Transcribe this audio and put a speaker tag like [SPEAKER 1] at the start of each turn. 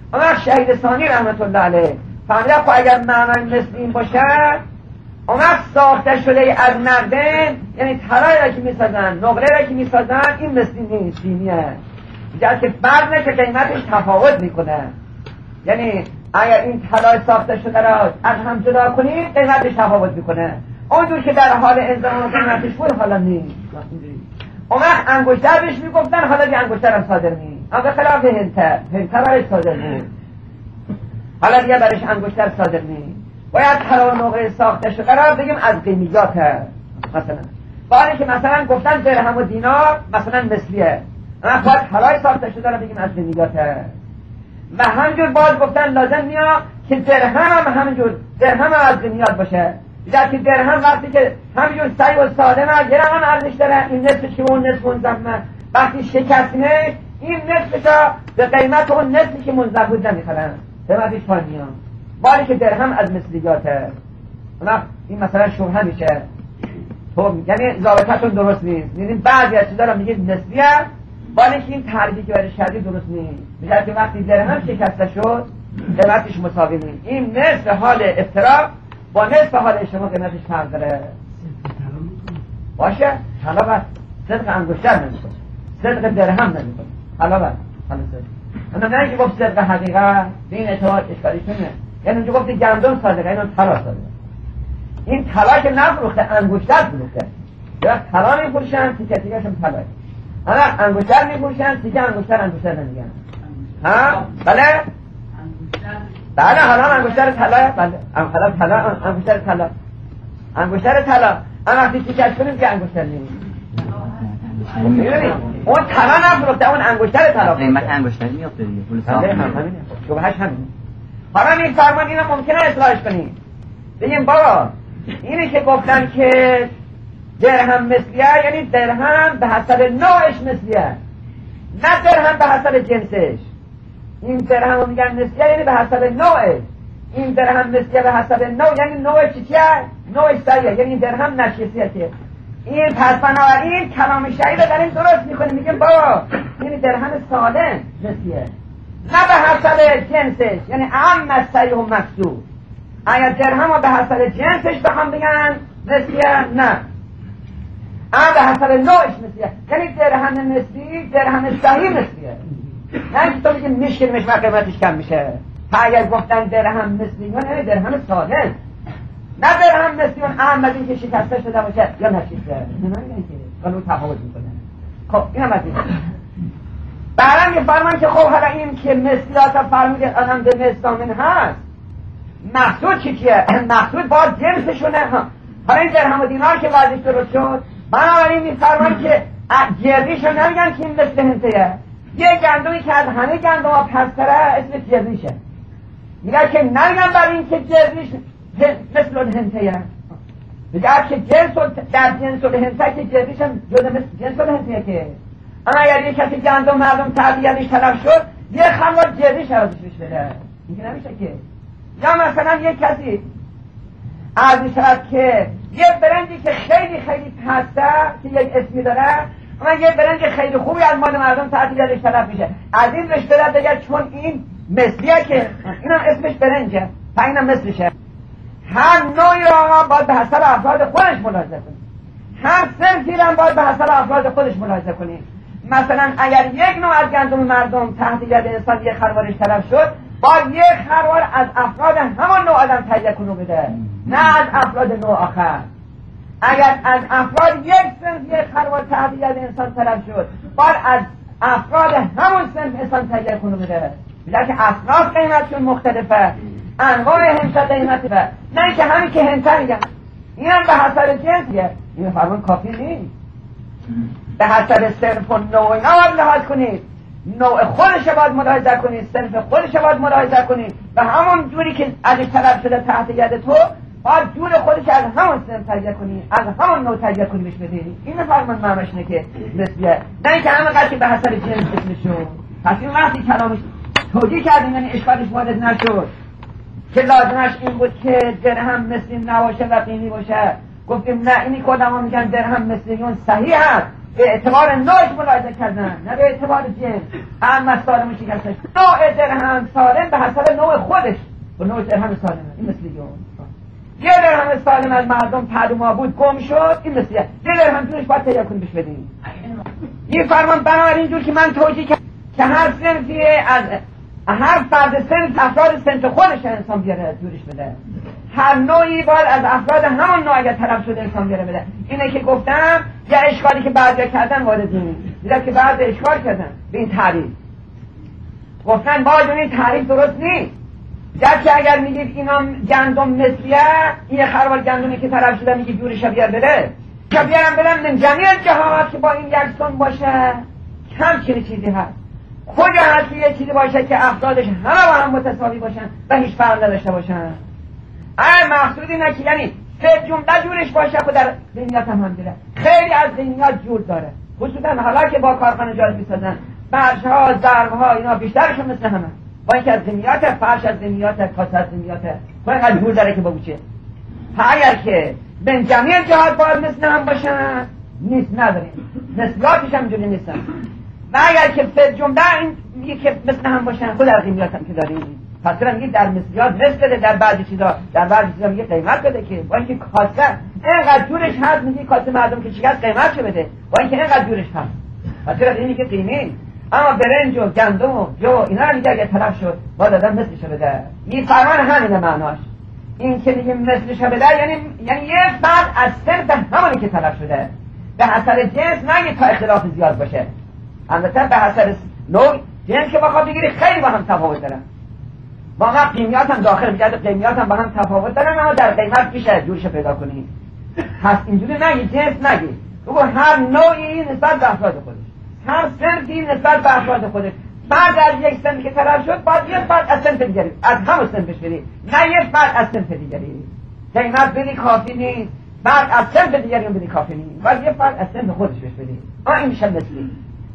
[SPEAKER 1] اما شهید ثانی رحمت الله علیه فهمیده خب اگر معنای مثل این باشه اون وقت ساخته شده از نقدن، یعنی طلای را که میسازن، نقره را که میسازن، این مثلی نیست، دینیه. اینجا که فرق نه که قیمتش تفاوت میکنه. یعنی اگر این طلای ساخته شده را از هم جدا کنید قیمتش تفاوت میکنه. اونجور که در حال انضمام قیمتش بود حالا نیست. اون وقت انگشتر بهش میگفتن، حالا دی انگشتر هم صادر نیست. اما به خلاف هنتر برش صادر نیست، حالا دیگه برش انگشتر صادر نیست. باید طلا و نقره ساخته شده را بگیم از قیمیات مثلا. باید که مثلا گفتن درهم و دینار مثلا مثلیه، اما باید طلای ساخته شده را بگیم از قیمیات. و همجور باز گفتن لازم میاد که درهم هم همینجور درهم هم از قیمیات باشه. دیگر که درهم وقتی که همینجور سعی و سالمه گرم هم ارزش داره، این نصفش که اون نصف منضبه، وقتی شکستنه این نصفش به قیمت اون نصفی که منضب بود نمیخرن، قیمتش پایین میاد. باید که درهم از مثلیاته. این مثلا شبهه میشه، تو یعنی ضابطتون درست نیست. یعنی بعضی از چیزا رو میگید مثلیه، باید که این تعریفی که برای شدید درست نیست. میشه که وقتی درهم شکسته شد قیمتش مساوی نیست. این نصف حال افتراق با نصف حال شما قیمتش فرق داره. باشه حالا بس صدق انگشتر نمیکنه، صدق درهم نمیکنه. حالا بس حالا صدق اما نه که گفت صدق حقیقت به این اعتبار اشکالی کنه. یعنی اونجا گفت گندم صادقه، اینو طلا صادقه. این طلا که نفروخته انگشتر فروخته. یا طلا میفروشن تیکه تیکه‌ش هم طلاه، اما انگشتر میفروشن تیکه انگشتر نمیگن. ها بله بله حالا انگشتر طلا، بله حالا طلا انگشتر طلا، انگشتر طلا. اما وقتی تیکه‌اش کنیم که انگشتر نیست. اون طلا نفروخته، اون انگشتر طلا.
[SPEAKER 2] قیمت انگشتر میافته دیگه، پول ساخت.
[SPEAKER 1] همینه. شبهش همینه. حالا این فرمان اینو ممکنه اصلاحش کنیم. بگیم بابا اینی که گفتن که درهم مثلیه، یعنی درهم به حسب نوعش مثلیه، نه درهم به حسب جنسش. این درهم رو میگن مثلیه یعنی به حسب نوعش. این درهم مثلیه به حسب نوع، یعنی نوعش چیه؟ نوعش صحیحه، یعنی درهم نشیسیه که این پس بنابراین کلام شهید در این درست میکنه. میگیم بابا یعنی درهم سالم مثلیه، نه به حسب جنسش، یعنی اهم صحیح و مقصود. اگر درهم رو به حسب جنسش بخوام بگن مثلیه، نه اما به حسب نوعش مثلیه، یعنی درهم مثلی درهم صحیح مثلیه، نه که تو بگیم میشکل و قیمتش کم میشه. اگر گفتن درهم مثلیون یعنی درهم سالم، نه درهم مثلیون اهم از این که شکسته شده باشه یا نشکسته. نمیگن که قانون تفاوت میکنه. خب این هم از این برام میفرمان که خب حالا این که مثلیات فرموده آدم به مثلامن هست، مقصود چیه؟ مقصود باید جنسشونه. حالا این درهم و دینار که وضعش درست شد، بنابراین میفرمان که جردیشو نمیگن که این مثل هنتهیه. یه گندمی که از همه گندم ها پستره اسم جردیشه، میگه که نمیگن برای این که جردیش مثل هنتهیه، میگه که جنس در جنس هنته که جردیش هم جدا مثل جنس هنتهیه. که اما اگر یک کسی گندم مردم تعبیرش طرف شد یه خمار جردیش ارزشش بده، اینکه نمیشه که. یا مثلا یک کسی عرض شد که یه برنجی که خیلی خیلی پسته که یک اسمی داره، اما یه برنج خیلی خوبی از مال مردم تعبیرش طرف میشه، از این رشته داد دیگر چون این مثلیه که اینم اسمش برنجه تا اینم مثلشه. هر نوعی را باید به حسب افراد خودش ملاحظه کنید، هر صنفی را باید به حسب افراد خودش ملاحظه کنید. مثلا اگر یک نوع از گندم مردم تحت ید انسان یک خروارش طلب شد، باید یک خروار از افراد همان نوع آدم تهیه کنو بده، نه از افراد نوع آخر. اگر از افراد یک صنف یک خروار تحت ید انسان طلب شد، باید از افراد همون صنف انسان تهیه کنو بده. بذار که اصناف قیمتشون مختلفه، انواع هنته قیمته، نه که همین که هنته میگن این هم به حسب جنسیه. این فرمان کافی نیست، به حسب صنف و نوع باید لحاظ کنید، نوع خودش باید ملاحظه کنید، صنف خودش باید ملاحظه کنید و همون جوری که ازش طلب شده تحت ید تو باید جور خودش از همون صنف تهیه کنید، از همون نوع تهیه کنید بهش بدید. این فرمان معناش اینه که مثلیه، نه که همه قضیه به حسب جنس اسمشون. پس این وقتی کلامش توجیه کردیم یعنی اشکالش وارد نشد که لازمش این بود که درهم مثلی نباشه و قیمی باشه. گفتیم نه، اینی که آدم ها میگن درهم مثلیون صحیح هست، به اعتبار نوعش ملاحظه کردن، نه به اعتبار جنس. اما سالم شکستش نوع درهم سالم به حسب نوع خودش و نوع درهم سالم این مثل یه درهم سالم از مردم پدوما بود گم شد، این مثل یه درهم جورش باید پیدا کنیم بهش بدیم. این فرمان بنابراین جور که من توجیه کردم که هر صنفی از هر فرد صنف افراد صنف خودش انسان بیاره جورش بده، هر نوعی باید از افراد همون نوع اگر طرف شده انسان بیاره بده. اینه که گفتم یه اشکالی که بعضی کردن وارد دیدم که بعضی اشکال کردن به این تعریف، گفتن باید این تعریف درست نیست. گرچه اگر میگید اینا گندم مثلیه، این خروار گندمی که طرف شده میگه جورش بیار بده، که بیارم بدم من جمعی جهات که با این یکسان باشه، کم چنین چیزی هست. کجا هست یه چیزی باشه که افرادش همه با هم متساوی باشن و هیچ فرق نداشته باشن؟ مقصود اینه که یعنی سه جمله جورش باشه. خود در ذهنیات هم دیره خیلی از ذهنیات جور داره، خصوصا حالا که با کارخانه جاری میسازن فرش‌ها ضرب‌ها اینا بیشترشون مثل همه، با اینکه از ذهنیات فرش از ذهنیات کاسه از ذهنیات با اینقدر جور داره که بگوچه. اگر که بین جمعی جهات باید مثل هم باشن نیست، نداریم مثلیاتش هم جوری نیستن. و اگر که سه جمله این میگه که مثل هم باشن، خود در ذهنیات هم که داریم پس چرا میگه در مثلیات مثل بده، در بعضی چیزا میگه قیمت بده، که با اینکه کاسه اینقدر جورش هست میگه کاسه مردم که شکست قیمت چه بده، با اینکه اینقدر جورش هست پس چرا اینی که قیمه. اما برنج و گندم و جو اینا رو میگه اگه طرف شد با دادن مثلش بده. این فرمان همینه معناش، این که میگه مثلش بده یعنی یه فرد از صرف همونی که طرف شده به حسب جنس نگه تا اختلاف زیاد باشه. البته به حسب نوع جنس که بخواد بگیری خیلی با هم تفاوت دارن، واقعا قیمیات هم داخل میگه قیمیات هم با هم تفاوت دارن، اما در قیمت میشه جورش پیدا کنی. پس اینجوری نگی جنس نگی، بگو هر نوعی نسبت به افراد خودش، هر صنفی نسبت به افراد خودش. بعد از یک صنف که طرف شد باید یه فرد از صنف دیگری از همون صنفش بدی، نه یه فرد از صنف دیگری. قیمت بدی کافی نیست، بعد از صنف دیگری هم بدی کافی نیست، باید یه فرد از صنف خودش بهش بدی. این میشه مثلی.